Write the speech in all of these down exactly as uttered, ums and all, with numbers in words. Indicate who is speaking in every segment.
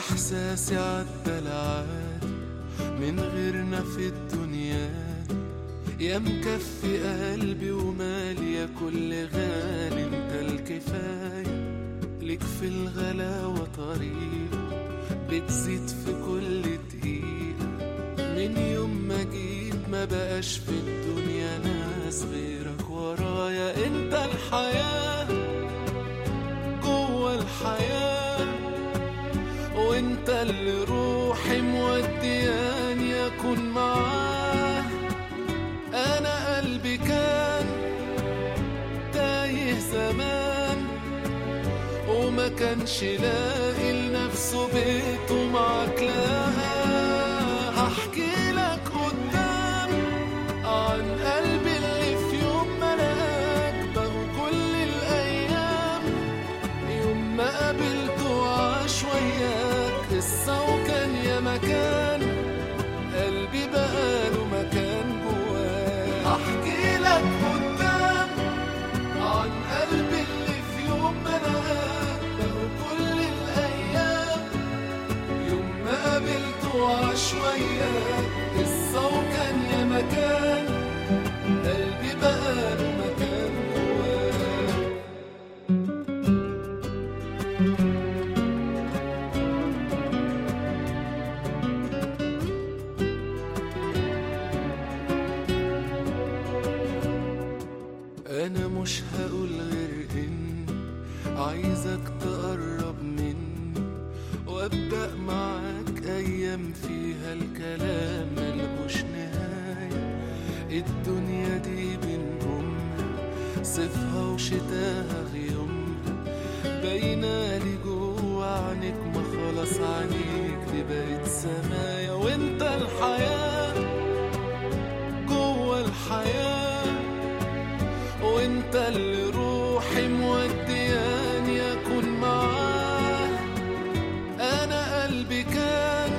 Speaker 1: إحساسي عدى العادي من غيرنا في الدنيا دي، يا مكفي قلبي ومالي كل غالي انت الكفاية. ليك في الغلاوة طريقة بتزيد في كل دقيقة، من يوم ما جيت ما بقاش في الدنيا ناس غيرك ورايا. انت الحياة جوا الحياة، وانت اللي روحي مودياني اكون معاه. انا قلبي كان تايه زمان وما كانش لاقي لنفسه بيت ومعاك لها. هحكي لك قدام عن قلبي اللي في يوم ما لقاك بقوا كل الايام، يوم ما قابلته عاش وياك قصة وكان يا مكان، قلبي بقاله مكان جواه. هحكي لك قدام عن قلبي اللي في يوم ما لقاك بقوا كل الايام، يوم ما قابلته عاش وياك قصة وكان يا مكان، قلبي بقاله مكان جواه. أنا مش هقول غير إن عايزك تقرب مني وأبدأ معاك أيام فيها الكلام ملهوش نهاية. الدنيا دي بنقومها صيفها وشتاها غيومها، باينالي جوا عينيك ما خلاص عينيك دي بقت سمايا. وانت الحياة جوا الحياة، وانت اللي روحي مودياني اكون معاه. انا قلبي كان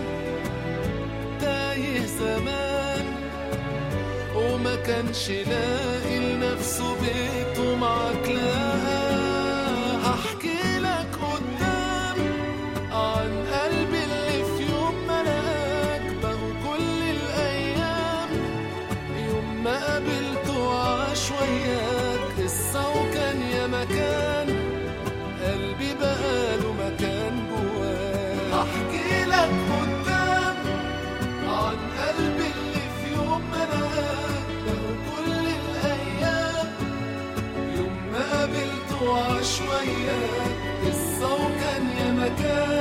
Speaker 1: تايه زمان وما كانش لاقي لنفسه بيت ومعاك لها. هحكي لك قدام عن قلبي اللي في يوم ما لقاك بقوا كل الايام، يوم ما قابلته عاش وياك قصة وكان يا مكان، قلبي بقاله مكان جواه. هحكي لك قدام عن قلبي اللي في يوم ما لقاك بقوا كل الايام، يوم ما قابلته عاش وياك قصة وكان يا مكان،